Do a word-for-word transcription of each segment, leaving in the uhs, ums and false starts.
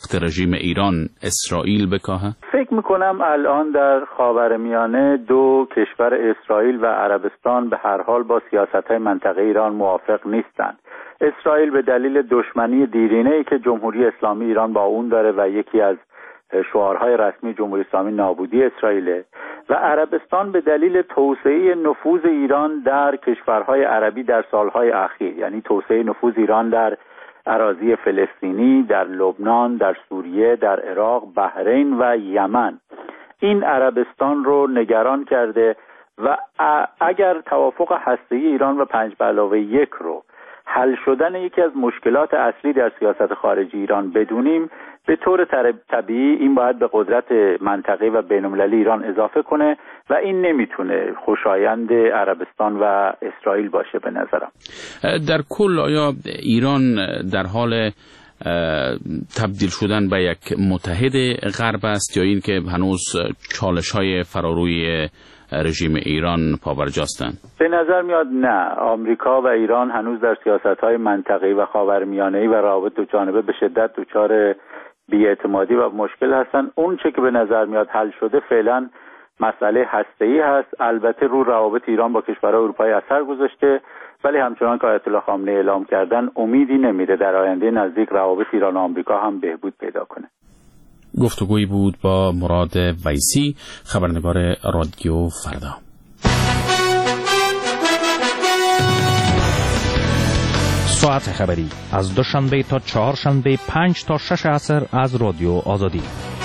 ساخت رژیم ایران اسرائیل بکاهه؟ فکر میکنم الان در خاورمیانه دو کشور اسرائیل و عربستان به هر حال با سیاست‌های منطقه ایران موافق نیستند. اسرائیل به دلیل دشمنی دیرینه‌ای که جمهوری اسلامی ایران با اون داره و یکی از شعارهای رسمی جمهوری اسلامی نابودی اسرائیل، و عربستان به دلیل توسعه نفوذ ایران در کشورهای عربی در سالهای اخیر، یعنی توسعه نفوذ ایران در اراضی فلسطینی، در لبنان، در سوریه، در عراق، بحرین و یمن. این عربستان رو نگران کرده و اگر توافق هسته‌ای ایران و پنج به علاوه یک رو حل شدن یکی از مشکلات اصلی در سیاست خارجی ایران بدونیم، به طور طبیعی این باید به قدرت منطقه و بین‌المللی ایران اضافه کنه و این نمیتونه خوشایند عربستان و اسرائیل باشه به نظرم. در کل آیا ایران در حال تبدیل شدن به یک متحد غرب است یا این که هنوز چالش‌های فراروی رژیم ایران پابرجاستند؟ به نظر میاد نه. آمریکا و ایران هنوز در سیاست‌های منطقه‌ای و خاورمیانه‌ای و روابط دو جانبه به شدت دچار بی‌اعتمادی و مشکل هستن. اون چه که به نظر میاد حل شده فعلا مسئله هسته‌ای هست. البته رو روابط ایران با کشورهای اروپایی اثر گذاشته، ولی همچنان که آیت الله خامنه‌ای اعلام کردن امیدی نمیره در آینده نزدیک روابط ایران و آمریکا هم بهبود پیدا کنه. گفتگویی بود با مراد ویسی، خبرنگار رادیو فردا. ساعت خبری از دوشنبه تا چهارشنبه پنج تا شش عصر از رادیو آزادی.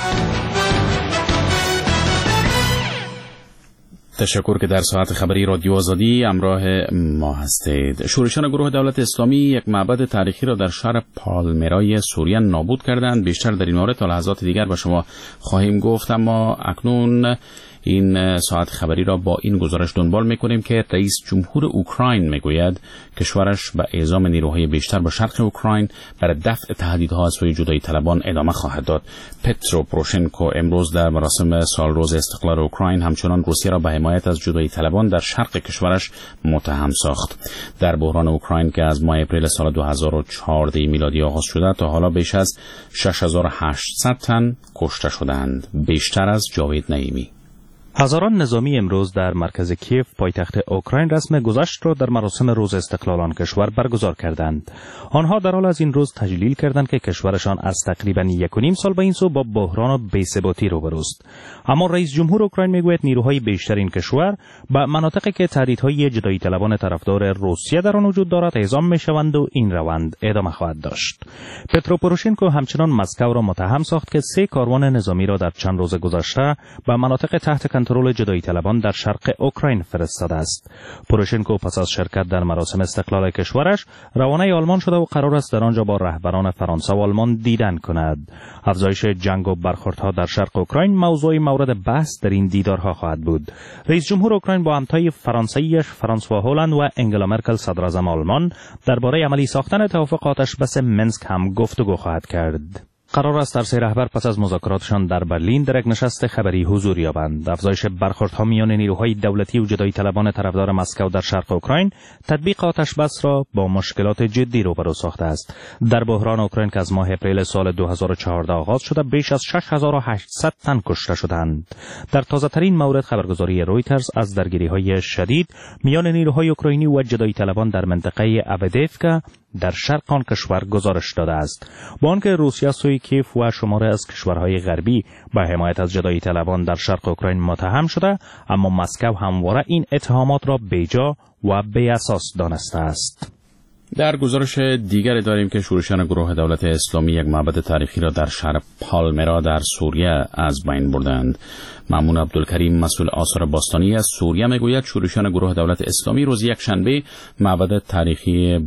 تشکر که در ساعت خبری رادیو آزادی همراه ما هستید. شورشان گروه دولت اسلامی یک معبد تاریخی را در شهر پالمیرای سوریه نابود کردند. بیشتر در این مورد تا لحظات دیگر به شما خواهیم گفت، اما اکنون این ساعت خبری را با این گزارش دنبال می‌کنیم که رئیس جمهور اوکراین میگوید کشورش به اعزام نیروهای بیشتر به شرق اوکراین برای دفع تهدیدها از سوی جدایی طلبان ادامه خواهد داد. پترو پوروشنکو امروز در مراسم سالروز استقلال اوکراین همچنان روسیه را به حمایت از جدایی طلبان در شرق کشورش متهم ساخت. در بحران اوکراین که از ماه اپریل سال دو هزار و چهارده میلادی آغاز شده تا حالا بیش از شش هزار و هشتصد تن کشته شدند. بیشتر از جاوید نعیمی. هزاران نظامی امروز در مرکز کیف پایتخت اوکراین رسم گذشت را در مراسم روز استقلال آن کشور برگزار کردند. آنها در حال از این روز تجلیل کردند که کشورشان از تقریباً یک و نیم سال به این سو با بحران و بی‌ثباتی روبروست. اما رئیس جمهور اوکراین میگوید نیروهای بیشتر این کشور به مناطقی که تهدیدهای جدایی طلبان طرفدار روسیه در آن وجود دارد اعزام میشوند و این روند ادامه خواهد داشت. پترو پوروشنکو همچنان مسکو را متهم ساخت که سه کاروان نظامی را در چند روز گذشته به مناطق تحت کنترل جدایی طلبان در شرق اوکراین فرستاده است. پوروشنکو پس از شرکت در مراسم استقلال کشورش روانه آلمان شده و قرار است در آنجا با رهبران فرانسه و آلمان دیدن کند. افزایش جنگ و برخوردها در شرق اوکراین موضوع مورد بحث در این دیدارها خواهد بود. رئیس جمهور اوکراین با همتای فرانسویش فرانسوا هولند و انگلا مرکل صدراعظم آلمان درباره عملی ساختن توافق آتشبس منسک هم گفتگو خواهد کرد. قرار است هر سه رهبر پس از مذاکراتشان در برلین در یک نشست خبری حضور یابند. افزایش برخوردها میان نیروهای دولتی و جدایی طلبان طرفدار مسکو در شرق اوکراین تطبیق آتش بس را با مشکلات جدی روبرو ساخته است. در بحران اوکراین که از ماه اپریل سال دو هزار و چهارده آغاز شده بیش از شش هزار و هشتصد تن کشته شدند. در تازه‌ترین مورد خبرگزاری رویترز از درگیری‌های شدید میان نیروهای اوکراینی و جدایی طلبان در منطقه ابدیفکا در شرق آن کشور گزارش داده است. با آنکه روسیه سوی کیف و شماره از کشورهای غربی به حمایت از جدایی طلبان در شرق اوکراین متهم شده، اما مسکو همواره این اتهامات را بیجا و بی اساس دانسته است. در گزارش دیگری داریم که شورشیان گروه دولت اسلامی یک معبد تاریخی را در شهر پالمیرا در سوریه از بین بردند. مامون عبدالکریم مسئول آثار باستانی از سوریه میگوید شورشیان گروه دولت اسلامی روز یک شنبه معبد تاریخی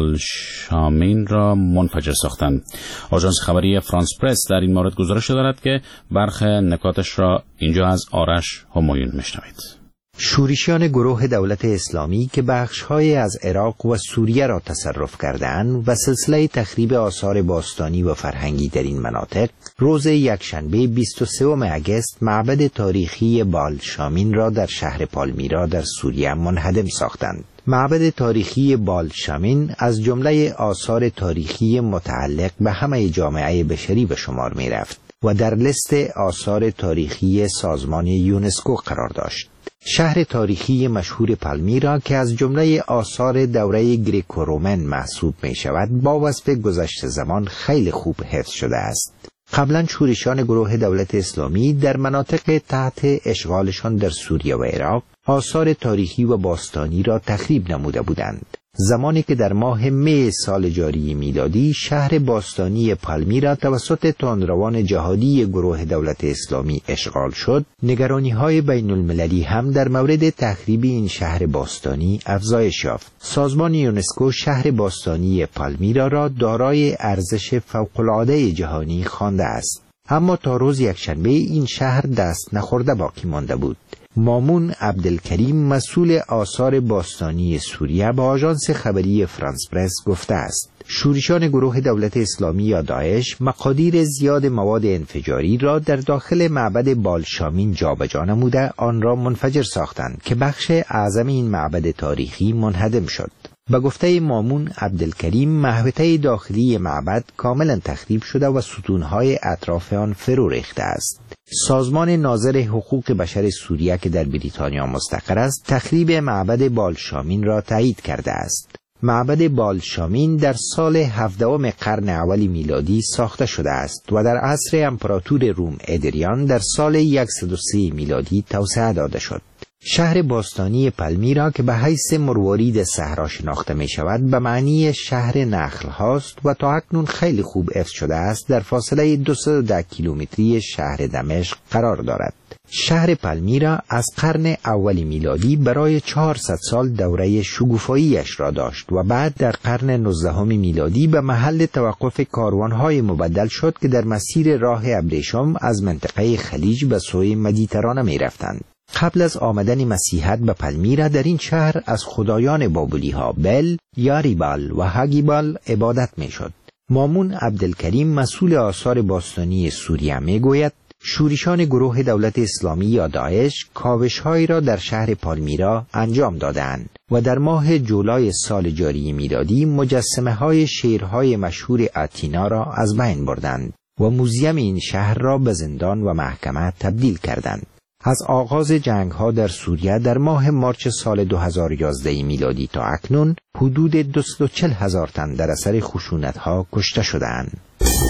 بالشامین را منفجر ساختند. آژانس خبری فرانس پرس در این مورد گزارش دارد که برخی نکاتش را اینجا از آرش همایون میشنوید. شورشیان گروه دولت اسلامی که بخش‌های از عراق و سوریه را تصرف کردند و سلسله تخریب آثار باستانی و فرهنگی در این مناطق روز یکشنبه بیست و سوم اگست معبد تاریخی بالشامین را در شهر پالمیرا در سوریه منهدم ساختند. معبد تاریخی بالشامین از جمله آثار تاریخی متعلق به همه جامعه بشری به شمار می رفت و در لیست آثار تاریخی سازمان یونسکو قرار داشت. شهر تاریخی مشهور پالمیرا که از جمله آثار دوره گریکو رومن محسوب می شود با وصف گذشت زمان خیلی خوب حفظ شده است. قبلا شورشان گروه دولت اسلامی در مناطق تحت اشغالشان در سوریه و عراق آثار تاریخی و باستانی را تخریب نموده بودند. زمانی که در ماه می سال جاری میلادی شهر باستانی پالمیرا توسط تندروان جهادی گروه دولت اسلامی اشغال شد، نگرانی‌های بین المللی هم در مورد تخریب این شهر باستانی افزایش یافت. سازمان یونسکو شهر باستانی پالمیرا را دارای ارزش فوق‌العاده جهانی خوانده است، اما تا روز یکشنبه این شهر دست نخورده باقی مانده بود. مامون عبدالکریم مسئول آثار باستانی سوریه با آژانس خبری فرانس پرس گفته است شورشان گروه دولت اسلامی یا داعش مقادیر زیاد مواد انفجاری را در داخل معبد بالشامین جابجا نموده آن را منفجر ساختند که بخش اعظم این معبد تاریخی منهدم شد. به گفته مامون عبدالکریم محوطه داخلی معبد کاملا تخریب شده و ستونهای اطراف آن فرو ریخته است. سازمان ناظر حقوق بشر سوریه که در بریتانیا مستقر است تخریب معبد بالشامین را تایید کرده است. معبد بالشامین در سال هفدهم قرن اول میلادی ساخته شده است و در عصر امپراتور روم ادریان در سال صد و سه میلادی توسعه داده شد. شهر باستانی پالمیرا که به حیث مروارید صحرا شناخته می شود به معنی شهر نخل هاست و تا اکنون خیلی خوب حفظ شده است در فاصله دویست و ده کیلومتری شهر دمشق قرار دارد. شهر پالمیرا از قرن اول میلادی برای چهارصد سال دوره شگوفاییش را داشت و بعد در قرن نوزدهم میلادی به محل توقف کاروانهای مبدل شد که در مسیر راه ابریشم از منطقه خلیج به سوی مدیترانه می رفتند. قبل از آمدن مسیحیت به پالمیرا در این شهر از خدایان بابلی ها بل، یاریبال و هاگیبال عبادت می شد. مامون عبدالکریم مسئول آثار باستانی سوریه می گوید شورشان گروه دولت اسلامی یا داعش کاوش‌هایی را در شهر پالمیرا انجام دادند و در ماه جولای سال جاری میلادی مجسمه‌های شیرهای مشهور آتینا را از بین بردند و موزیم این شهر را به زندان و محکمه تبدیل کردند. از آغاز جنگ‌ها در سوریه در ماه مارچ سال دو هزار و یازده میلادی تا اکنون حدود دویست و چهل هزار تن در اثر خشونت‌ها کشته شدند.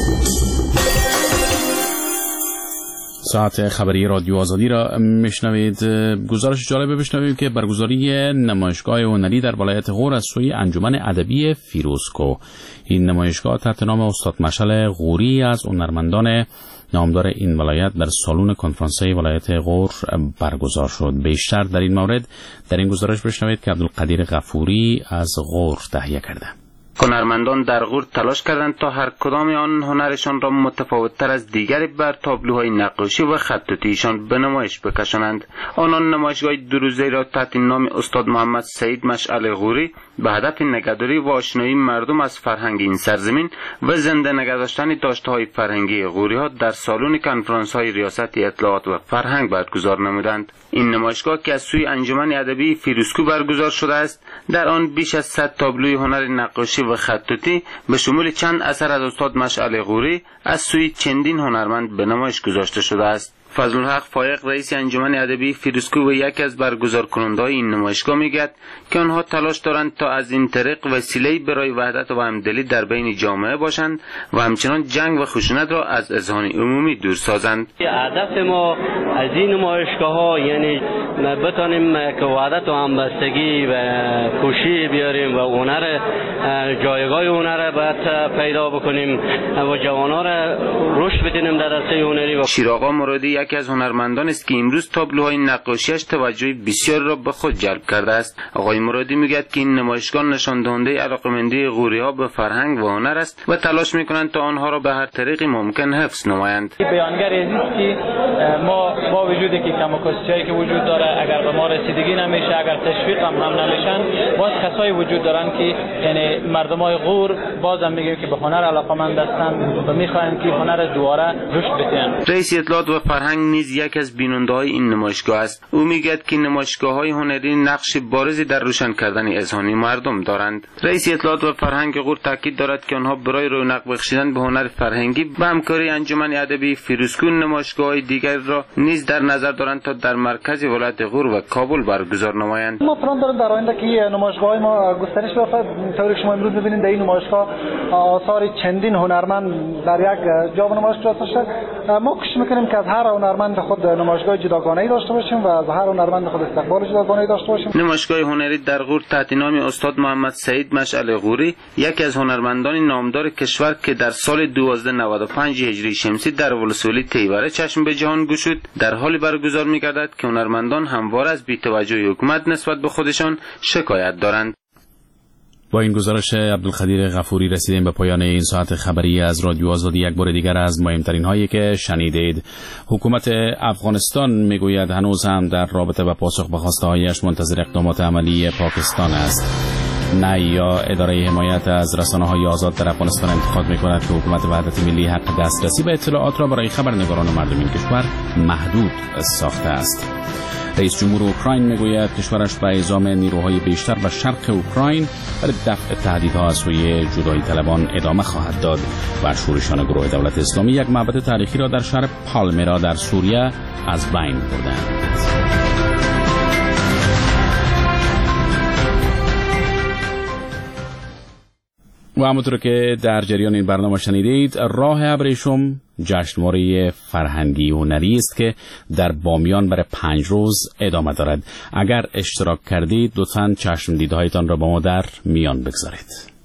ساعت خبری رادیو آزادی را میشنوید. گزارش جالب بشنویم که برگزاری نمایشگاه هنری در ولایت غور از سوی انجمن ادبی فیروزکو. این نمایشگاه تحت نام استاد مشعل غوری از هنرمندان نامدار این ولایت در سالن کنفرانسی ولایت غور برگزار شد. بیشتر در این مورد در این گزارش بشنوید که عبدالقدیر غفوری از غور تهیه کرده. هنرمندان در غور تلاش کردند تا هر کدام آن هنرشان را متفاوت‌تر از دیگری بر تابلوهای نقاشی و خطاطیشان به نمایش بکشانند. آنان نمایشگاه دو روزه را تحت نام استاد محمد سعید مشعل غوری به هدف نگهداری و آشنایی مردم از فرهنگ این سرزمین و زنده نگه داشتن داشته‌های فرهنگی غوری‌ها در سالن کنفرانس‌های ریاست اطلاعات و فرهنگ برگزار نمودند. این نمایشگاه که از سوی انجمن ادبی فیروزکو برگزار شده است، در آن بیش از صد تابلوی هنر نقاشی و خطاطی به شمول چند اثر از استاد مشعل غوری از سوی چندین هنرمند به نمایش گذاشته شده است. فضل الحق فایق رئیس انجمن ادبی فیروزکو و یکی از برگزارکننده‌های این نمایشگاه میگوید که آنها تلاش دارند تا از این طریق وسیله‌ای برای وحدت و همدلی در بین جامعه باشند و همچنان جنگ و خشونت را از اذهان عمومی دور سازند. هدف ما از این نمایشگاه‌ها یعنی بتانیم که وحدت و همبستگی و خوشی بیاریم و هنر جایگاه هنر باید پیدا بکنیم و جوانان را رشد بدیم در عرصه هنری. شیر آقا مرادی یکی از هنرمندان است که امروز تابلوهای نقاشیش توجه بسیار را به خود جلب کرده است. آقای مرادی میگوید که این نمایشگاه نشان دهنده علاقه‌مندی غوری‌ها به فرهنگ و هنر است و تلاش می‌کنند تا آنها را به هر طریقی ممکن حفظ نمایند. بیانگر است که ما با وجودی که کم و کاستی‌هایی که وجود داره اگر به ما رسیدگی نمیشه، اگر تشویق هم, هم نمیشن، باز کسایی وجود دارن که یعنی مردمای غور بازم میگه که به هنر علاقه‌مند هستن و می‌خواهند که هنر دوباره رشد بدهند. رئیس اطلاعات و فرهنگ فرهنگ نیز یک از بیننده‌های این نمایشگاه است. او میگوید که نمایشگاه‌های هنری نقش بارزی در روشن کردن اذهان مردم دارند. رئیس اطلاعات و فرهنگ غور تاکید دارد که آنها برای رونق بخشیدن به هنر فرهنگی به همکاری انجمن ادبی فیروزکوه نمایشگاه‌های دیگر را نیز در نظر دارند تا در مرکز ولایت غور و کابل برگزار نمایند. ما پلان داریم در آینده که نمایشگاه‌های ما گسترش یابد. طوری که شما امروز ببینید در این نمایشگاه آثار چندین هنرمند در یک جا نمایش شده. ما کوشش می‌کنیم که از هر هنرمند خود نمایشگاه جداگانه‌ای داشته باشیم و از هر هنرمند خود استقبال جداگانه‌ای داشته باشیم. نمایشگاه هنری در غور تحت نام استاد محمد سعید مشعل غوری، یکی از هنرمندان نامدار کشور که در سال دو هزار و نود و پنج هجری شمسی در ولسوالی تیوره چشم به جهان گشود، در حالی برگزار می‌گردد که هنرمندان همواره از بی‌توجهی حکومت نسبت به خودشان شکایت دارند. با این گزارش عبدالقدیر غفوری رسیدیم به پایان این ساعت خبری از رادیو آزادی. یک بار دیگر از مهمترین هایی که شنیدید. حکومت افغانستان میگوید هنوز هم در رابطه با پاسخ به خواسته هایش منتظر اقدامات عملی پاکستان است. نه یا اداره حمایت از رسانه های آزاد در افغانستان انتقاد میکند که حکومت وحدت ملی حق دسترسی به اطلاعات را برای خبرنگاران و مردم این کشور محدود ساخته است. رئیس جمهور اوکراین میگوید کشورش به اعزام نیروهای بیشتر و شرق اوکراین برای دفع تهدیدها از سوی جدایی طلبان ادامه خواهد داد و شورشان گروه دولت اسلامی یک معبد تاریخی را در شهر پالمیرا در سوریه از بین بردند. و همونطور که در جریان این برنامه شنیدید، راه ابریشم جشنواره فرهنگی و هنری است که در بامیان برای پنج روز ادامه دارد. اگر اشتراک کردید لطفاً چشم دیدهایتان را با ما در میان بگذارید.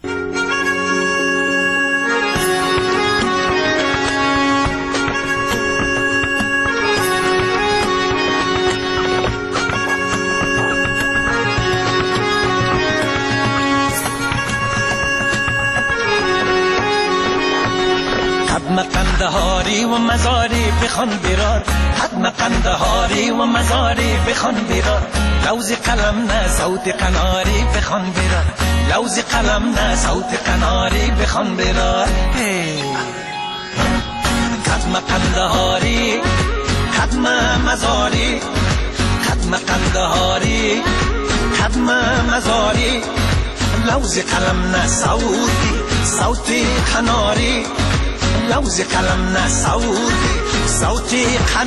حتم قندهاری و مزاری بخوان برار، حتم قندهاری و مزاری بخوان برار، لوز قلم نه صوت قناری بخوان برار، لوز قلم نه صوت قناری بخوان برار. حتم قندهاری، حتم مزاری، حتم قندهاری، حتم مزاری، لوز قلم نه صوتی صوت قناری، لوز قلم نه صوتی صوتی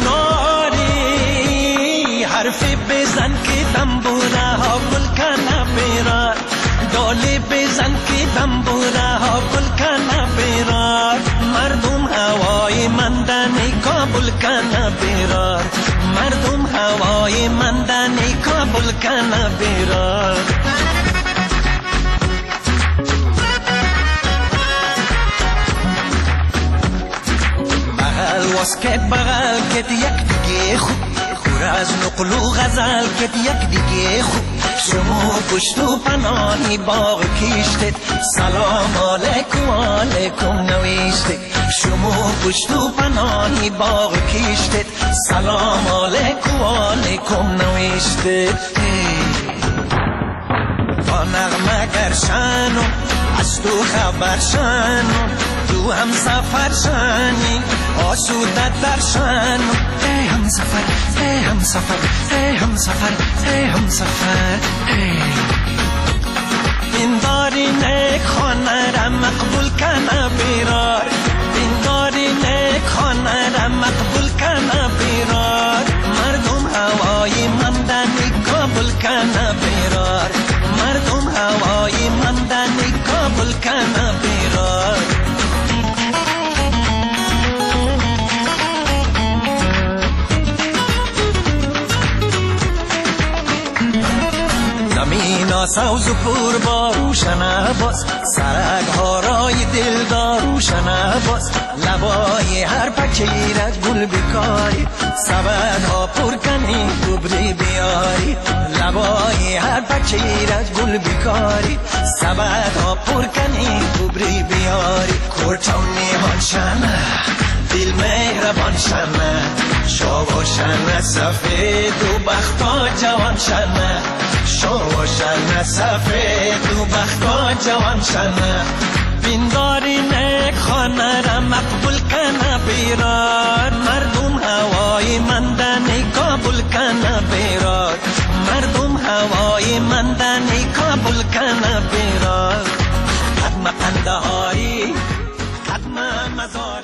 قناری، حرفی بزن که دنبوره ها گل کنه بیرار، دالی بزن که دنبوره ها گل کنه بیرار، مردم هوای مندنی کابل کنه بیرار، مردم هوای مندنی کابل کنه بیرار. واسکت بغل کت یک دیگه خوب، خور از نقل و غزل کت یک دیگه خوب، شما پشت و پناهی باغ کشتید، سلام علیکم علیکم نوشتید، شما پشت و پناهی باغ کشتید، سلام علیکم علیکم نوشتید. با نغمه گرشن و از تو خبر شن و تو هم سفر شنی آسوده در شن، ای هم سفر ای هم سفر ای هم سفر ای هم سفر. این داری نیک خانه را مقبول کنه بیرار، این داری نیک خانه را مقبول کنه بیرار، مردم هوای مندنی قبول کنه بیرار، مردم هوای مندنی قبول کنه بیرار. زمین سوز و پر با روشن باز، سرک ها رای دل دا روشن باز، لبای هر پکیر گل بکاری، سبد ها پر کنی گبری بیاری، لبای هر پکیر گل بکاری، سبد ها پر کنی گبری بیاری. کورچون نیمان شنه دل مهربان شنه، شاو شنه سفید و بختا جوان شنه، شاو شنه سفید و بختا جوان شنه، بینداری نیک خانه را مقبول کنه بیرار.